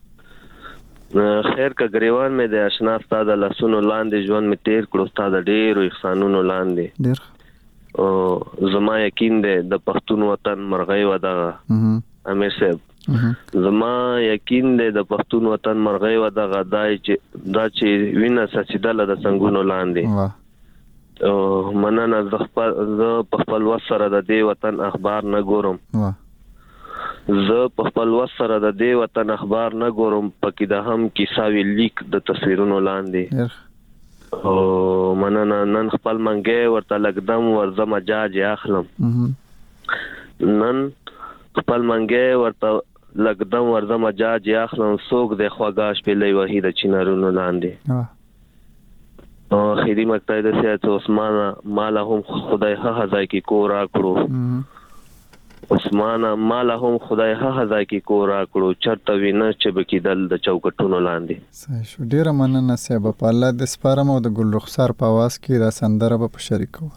Q: خیر کا گریوان مې د آشنا استاد لسونو لاندې ژوند مې تیر کړو استاد ډېر احسانونو لاندې
A: ډېر
Q: او زما یقین دی د پښتون وطن مرغۍ ودغه امیر صاحب زما یقین دی د پښتون وطن مرغۍ ودغه دای چې دا چې وینه سچیدل د څنګهونو لاندې او مننه زه په خپل وسره د دې وطن اخبار نه ګورم زه په خپل وسره د دې وطن اخبار نه ګورم پکې د هم کیساوي لیک د تصویرونو لاندې او مننه نن خپل منګي ورته لګدم ورزم جاج اخلم نن خپل منګي ورته لګدم ورزم جاج اخلم سوق د خواګاش په لوي وحید چینارونو لاندې او خیری مقطع د سیاست عثمان مال هم خدای ها ځای کی کو را کړو عثمان مال هم خدای ها ځای کی کو را کړو چرته وینه چې بکیدل د چوکټونو لاندې
A: صحیح شو ډیره مننه سیب په الله د سپارم او د ګل رخسار په आवाज کې را سندره په شریکو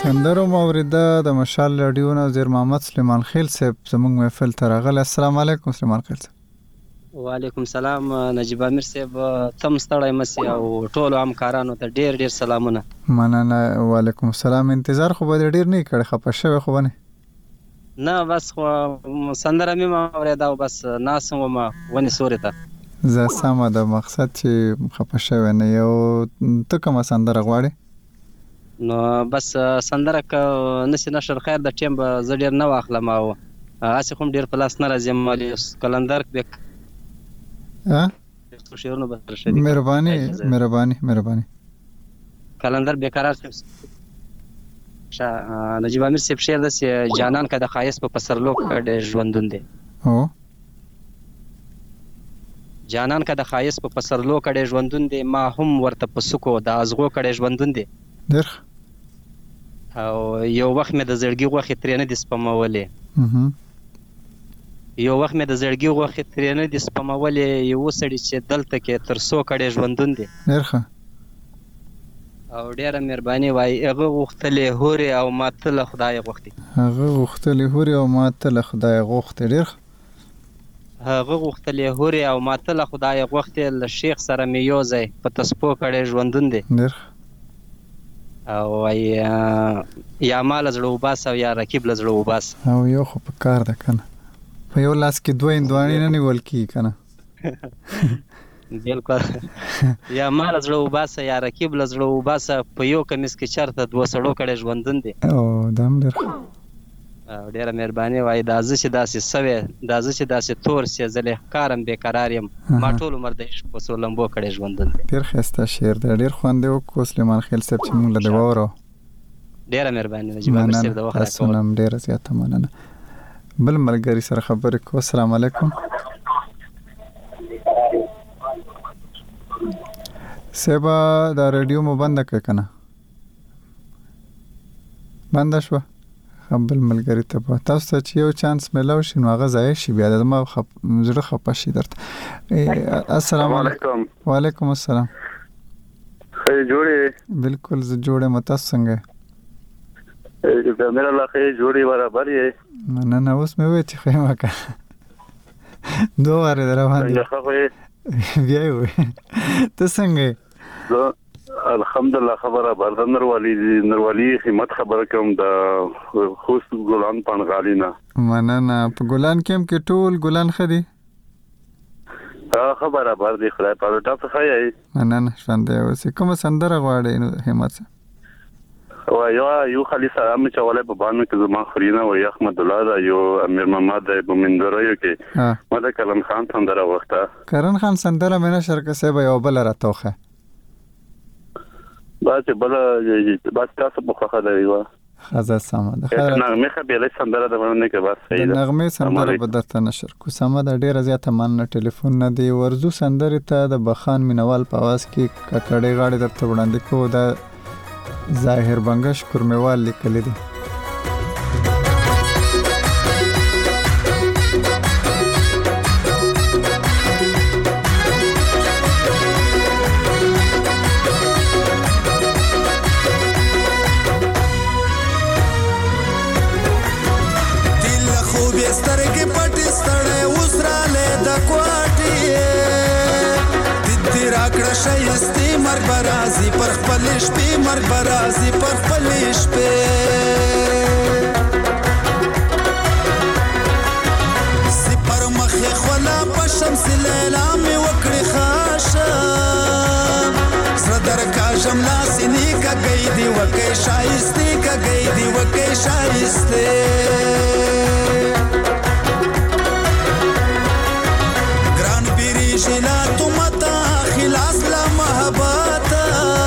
A: سندرو موریده د مشال رادیو نه زیر محمد سلیمان خیل صاحب زموږ محفل ته راغلی. السلام علیکم سلیمان خیل صاحب.
R: وعلیکم سلام نجیب امیر صاحب، تم ستړی مسي او ټولو همکارانو ته ډیر ډیر سلامونه.
A: مننه. وعلیکم السلام. انتظار خو به ډیر نه کړی، خپه شوی خو نه؟
R: نه بس خو سندره مې ما اورېده او بس ناسم وم ونې سورې ته.
A: زه سمه ده، مقصد چې خپه شوی نه یو. ته کومه سندره غواړې؟
R: نو بس سندره که نسی نشر خیر د ټیم به زه ډېر نه واخلم او هسې خو هم ډېر په لاس نه راځي. مالي کلندر شعرونه به سره شریک.
A: مهرباني مهرباني مهرباني.
R: کلندر بیقرار صاحب نجیب امیر صاحب شعر داسې جانان که د ښایست په پسرلو ډېر ژوندون دی.
A: هو
R: جانان که د ښایست په پسرلو کډې ژوندون دی، ما هم ورته په سکو د ازغو کډې ژوندون دی.
A: ډېر
R: او یو وخت مې د زړګي غوښې ترې نه دي سپمولې یو وخت مې د زړګي غوښې ترې نه دي سپمولې یو سړي چې دلته کې تر څو کډې ژوندون دی.
A: ډېر ښه.
R: او ډېره مهرباني وایي هغه غوښتلې هورې او ما ته له خدایه غوښتې
A: هغه غوښتلې هورې او ما ته له خدایه غوښتې. ډېر ښه.
R: هغه غوښتلې هورې او ما ته له خدایه غوښتې له شیخ سره مې یو ځای په تسپو کډې ژوندون دی.
A: ډېر ښه.
R: او وایي یا ما له زړه وباسه او یا رقیب له زړه وباسه.
A: او یو خو په کار ده که نه، په یو لاس کې دوه هندواڼې نه نیول کېږي که نه.
R: بلکل. یا ما له زړه وباسه یا رقیب له زړه وباسه، په یو کمیس کې چرته دوه سړو کړی ژوندون دی.
A: او دا هم ډېر ښه.
R: او ډېره مهرباني وایي دا زه چې داسې سوی دا زه چې داسې تور سې زه ښکارم بېقرار یم، ما ټول عمر د عشق په څو لمبو کړی ژوندون دی.
A: ډېر ښایسته شعر دی، ډېر خوند یې وکړو سلیمان خیل صاحب چې موږ له دې واورو.
R: ډېره مهرباني نجیب امیر صاحب د وخت راکول.
A: مننه ډېره زیاته مننه. بل ملګري سره خبرې کوو. السلام علیکم صاحبه، دا رادیو مو بنده کړه که نه؟ بنده شوه. بل ملګري ته به تاسو ته چې یو چانس میلاو شي نو هغه ضایع شي، بیا د ما زړه خفه شي درته. السلام علیکم. وعلیکم السلام.
F: خیر جوړې؟
A: بالکل زه جوړ یم، تاسو څنګه یې؟
F: میرا الله خیر جوړې برابر یې؟
A: مننه. اوس مې وویل چې ښه یم که دوه وارې در روان دي بیا یې وویل. ته څنګه یې؟
F: الحمدلله خبره برده نروالی نروالی خدمت خبره کوم د خوست ګلان پانغالی نه.
A: مننه. په ګلان کې هم کې ټول ګلان ښه دي؟
F: خبره بر دی خدای پاک تاسو ښه یې؟
A: مننه. ژوندی اوسئ. کومه سندره غواړئ همت صاحب؟
F: و یو یو خالي سلام چې ولې په باندې کې زما خورینه و احمد الله دا یو امیر محمد د بمندرایو کې ما د کرن خان سندره وخته.
A: کرن خان سندره مې نه شرکه صاحب یو بل راتوخه
F: بس بل بس تاسو په خوخه دی و
A: خزه سم ده. خیر
F: نغمه خبيله سندره د باندې کې بس صحیح ده.
A: نغمه سندره به درته نشر کو سم ده. ډیره زیاته من ټلیفون نه دی ورزو سندره ته د بخان مینوال په आवाज کې ککړې غاړي درته وړاندې کو. دا ظاهر بنگش کورمیوال لیکلی دی.
H: شایسته مرګ برازي پر خپل شپې مرګ برازي پر خپل شپې سپر مخې خلا په شمس لیلا مې وکړې خاشه زړه درکا جملا سینې کا گئی دی وکې شایسته کا گئی دی وکې شایسته ګران پیری شلا تمتا خلاص لا محبتا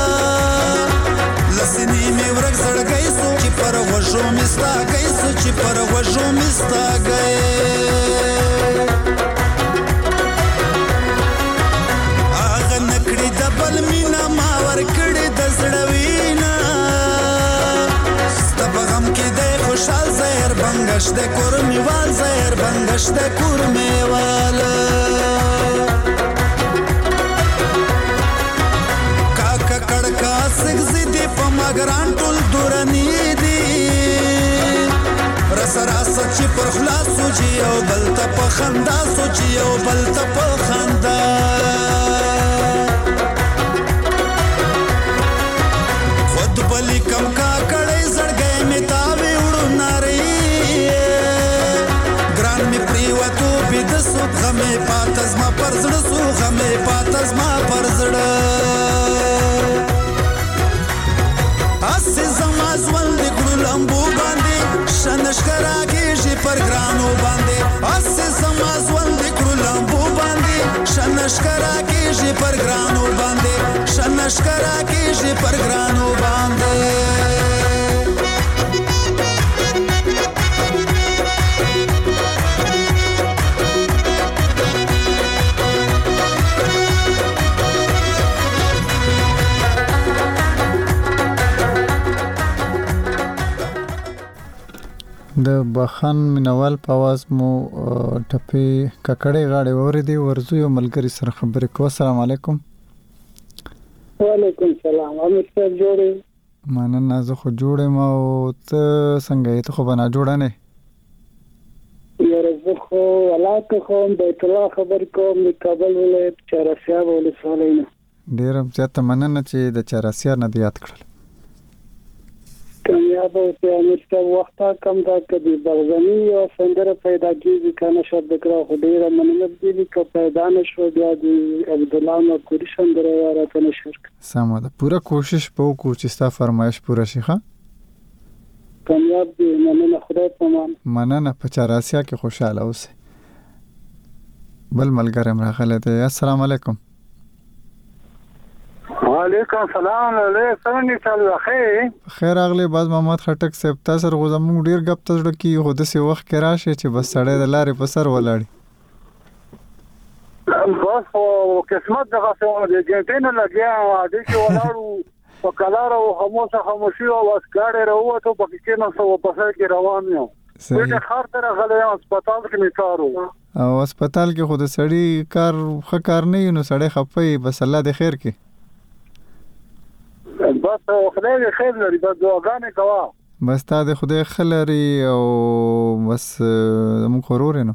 H: لسنی می ورک زړګی سو چې پر وژو مستا گئی سو چې پر وژو مستا گئی اغه نکړی د بل مینا ما ور کړی د زړوینا ستب غم کې د خوشحال زهر بنگش د کور میوال زهر بنگش د کور میوال کاکا کڑکا سگزی دی پا مگران ټول دورانی دی رس رس چې پر خلاص سوچي او بل ته په خندا سوچي او بل ته په خندا خود بلی کم کا کړي زړګې می تاوي وړو ناري ګران می پریوتو بيد سو غمه پاتز ما پرزړ سو غمه پاتز ما پرزړ اسه زما ځول د ګړو لمبو باندې شنشکرا کېږي پر ګرانو باندې اسه زما ځول د ګړو لمبو باندې شنشکرا کېږي پر ګرانو باندې شنشکرا کېږي پر ګرانو باندې
A: د بخان منوال په आवाज مو ټپي ککړې غاړې وریدي ورزو یو ملګری سره خبرې کو. السلام علیکم.
S: وعلیکم السلام. امیر صاحب جوړې
A: مننه زه خو جوړې ما او ته څنګه یې ته خو بنا جوړه نه
S: یاره زه خو علاقه خو بیت الله خبر کوم د کابل ولایت چهارسیاب ولسوالۍ نه.
A: ډېر زیاته مننه چې د چهارسیاب نه یاد کړل.
S: کامیاب اوسې امیر صاحب وخت کم دا کدي بغزنی او سندره پیدا کیږي کنه شب دکړه خو ډیره مننه دي که پیدا نشو بیا د عبد الله مکوری سندره راته نشرک
A: سمه ده پوره کوشش به وکړو چې ستا فرمایش پوره شي. ښه
S: کامیاب دي مننه خدای په امان.
A: مننه په چهارسیاب کې خوشاله اوسې. بل ملګری راغلی دی. السلام علیکم.
F: وعلیکم السلام علیکم څنګه خیر
A: خیر اغلی باز محمد خټک صاحب تاسو سره غوځم ډیر غپ تاسو کی خو د سی وخت کې راشه چې بس سړی د لارې په سر ولاړی
F: بس او قسمت دغه څه د جنټین لګیا د چې ولاړو په کلار او خاموشه خاموشي او اسکاړې راوته په کې نه سو په سر کې روان یو د خار تر غلې هسپتال کې میکارو
A: او هسپتال کې خو د سړی کار خ کار نه نو سړی خپي بس الله د خیر کې
F: بس خدای خیر لري بس دعاګانې کوا
A: بس تا د خدای خلري او بس موږ غرور نو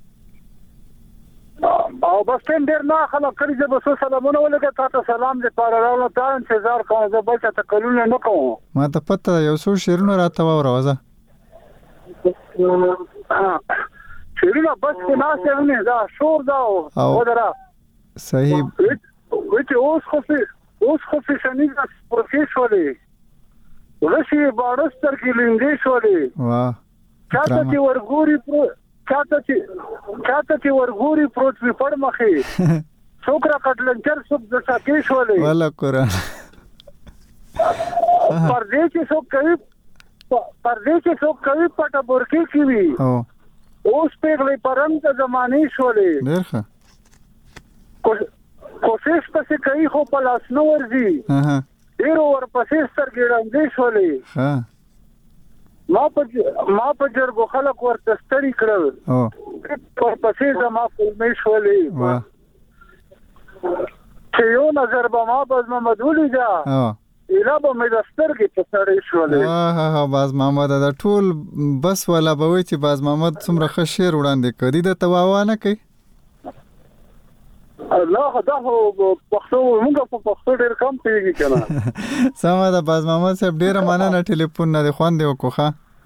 F: او بس تم ډیر نه خلک کړي چې بس سلامونه ولګه تاسو سلام دې پاره راو ته انتظار کوم زه بل څه تکلون نه کوم.
A: ما ته پته یو څو شیرونه راته وروزه
F: شیرونه بس کې ناشته نه دا شور دا ودرا
A: صحیح
F: وته اوس خو اوس خو فشنی د پروفیسوري ورشي باړستر کې لیندې شولې
A: واه
F: چاته چې ورګوري پرو چاته چې چاته چې ورګوري پروت وی پړ مخې څوکرا کټلنچر سب د ساکې شولې
A: والا قرآن
F: پر دې چې څوک کوي پر دې چې څوک کوي پټه برکی کی وی
A: او
F: اوس په لې پرم د زمانه شولې
A: ډېر ښه
F: کوشش پسې کوي خو په لاس نو ورځي
A: اها
F: ډیر ور پسې سترګې شولې
A: ها
F: ما په ما په جرګو خلک ورته ستړي کړل
A: او
F: ور پسې زما فلمې شولې
A: واه
F: چې یو نظر به ما باز محمد ولي دا
A: ها
F: اله به مې د سترګې په سړې شولې
A: ها ها باز محمد دا ټول بس ولا به وي چې باز محمد څومره ښه شعر وړاندې کړي د تواوانه کوي
F: الله خدا هو پښتو موږ په پښتو ډېر کم پیږي کنه
A: سمه ده باز محمد صاحب ډېر مننه ټلیفون نه خوندې وکړه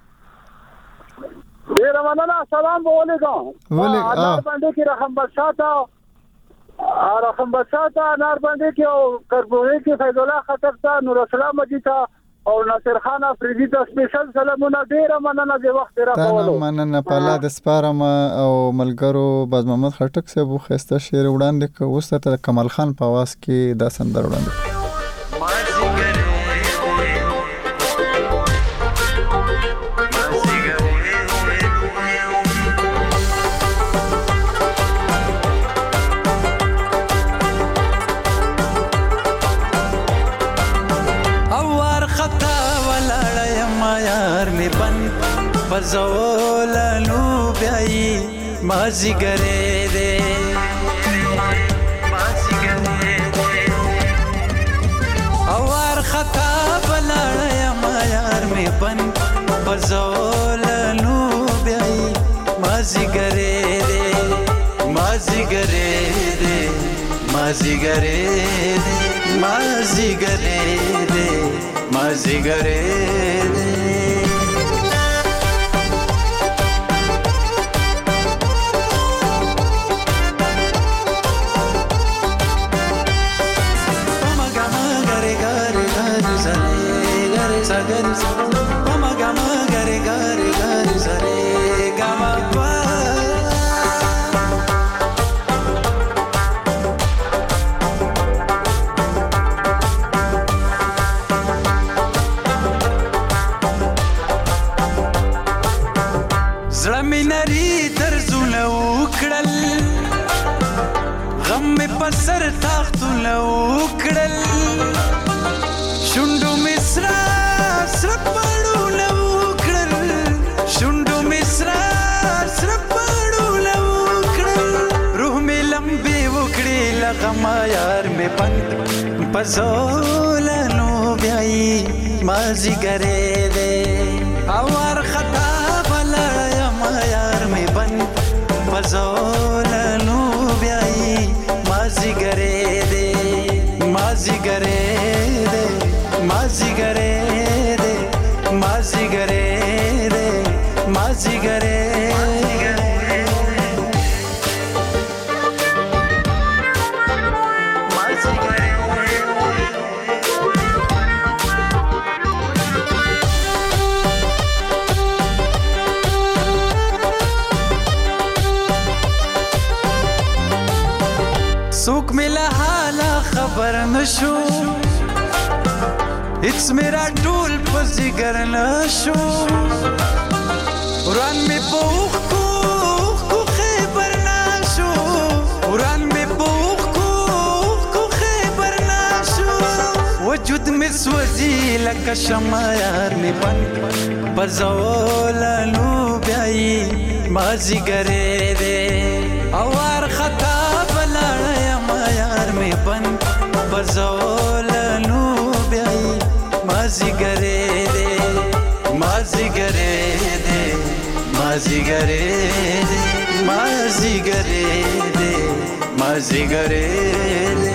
F: ډېر مننه سلام علیکم
A: وعلیکم
F: نار باندې کې رحم بشاتا رحم بشاتا نار باندې کې او کربوړې کې فیض الله خطر تا نور اسلام مجیتا او ناصر خان افریدی ته سپیشل سلامونه ډیر مننه د وخت راکولو
A: تا مننه په الله د سپارم او ملګرو باز محمد خټک صاحب خسته شعر وړاندې ک اوس ته کمال خان په आवाज کې دا سندر وړاندې
H: بزولا نو بیائی مازی گرے دے مازی گرے دے اوار خطا بلاڑا یا مایار میں بن پزولنو بیای مازیګرې دې مازیګرې دې مازیګرې دې مازیګرې دې مازیګرې دې سر تاختونه وکړل شونډو مصرا سره پړونه وکړل شونډو مصرا سره پړونه وکړل روح مې لمبې وکړې لغما یار مې بند پزولنو بیایي مازیګرې دې او وارخطا بلایم یار مې بند پزولنو بیایي مازیګرې دې مازیګرې دې مازیګرې دې مازیګرې دې مازیګرې څوک مې له حاله خبر نشو هیڅ مې را ټول په ځیګر نشو وران مې په اوښکو اوښکو خیبر نشو وران مې په اوښکو اوښکو خیبر نشو وجود مې سوځي لکه شمع یار مې بند پزولنو بیایي مازیګرې دې او وارخطا یار مې بند پزولنو بیایي مازیګرې دې مازیګرې دې مازیګرې دې مازیګرې دې مازیګرې دې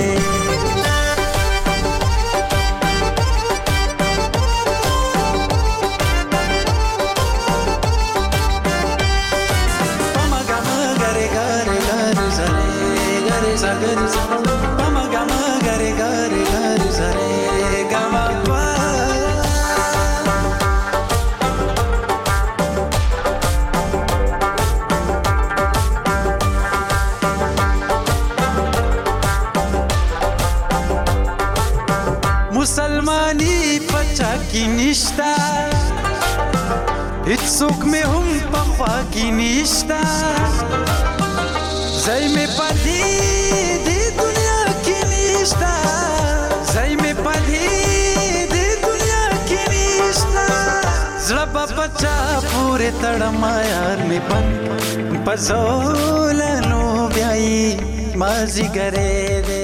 H: مسلمانی پچا کی نشتا هیڅوک مې هم په خوا کې نشتا ځای مې په دې دې دنیا کې نشتا ځای مې په دې دې دنیا کې نشتا زړه په پچا پورې تړم یار مې بند پزولنو بیایي مازیګرې دې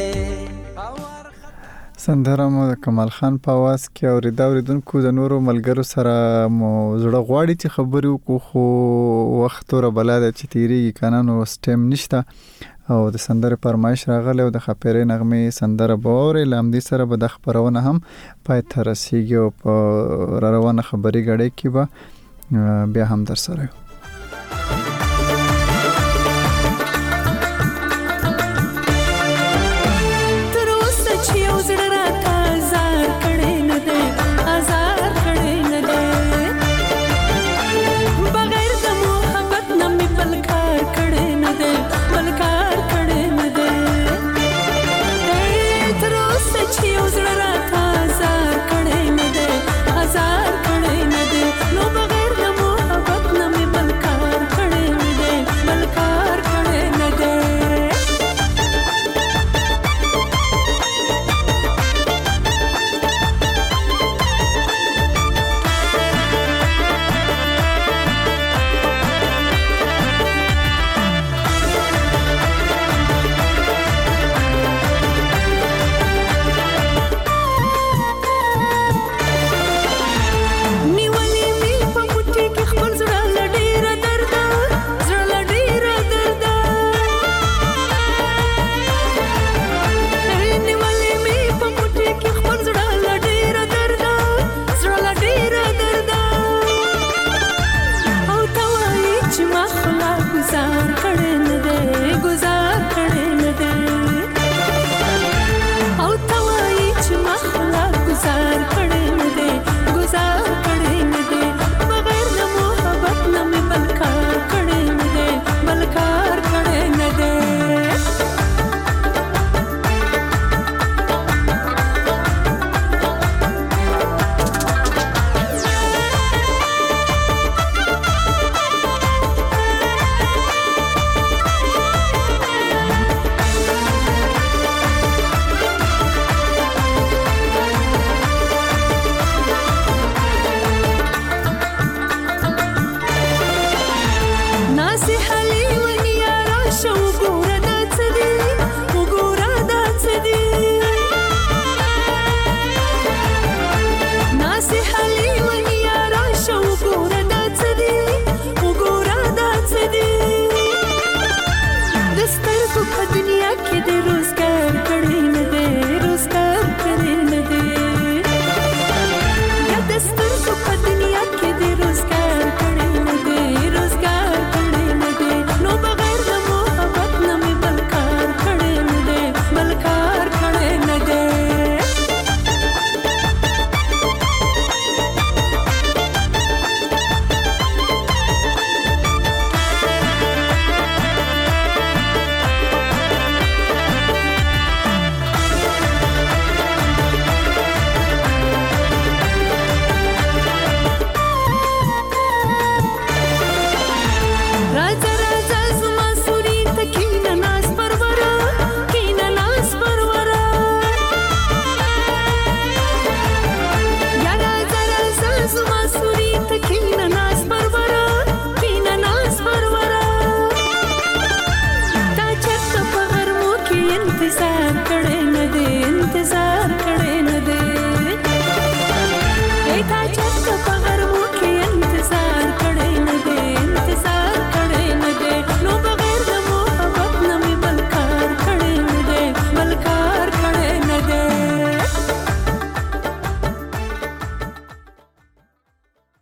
A: سندره مو د کمال خان په आवाज کې اوریدا اوریدونکو د نورو ملګرو سره مو زړه غواړي چې خبرې وکړو خو وخت ور بلاده چې تیریږي کنه نو سټیم نشته او د سندره پرمایش راغله او د خپرې نغمه سندره باور لامدي سره به د خبرونه هم پای تر رسیدي او په روانه خبري غړې کې به بیا هم در سره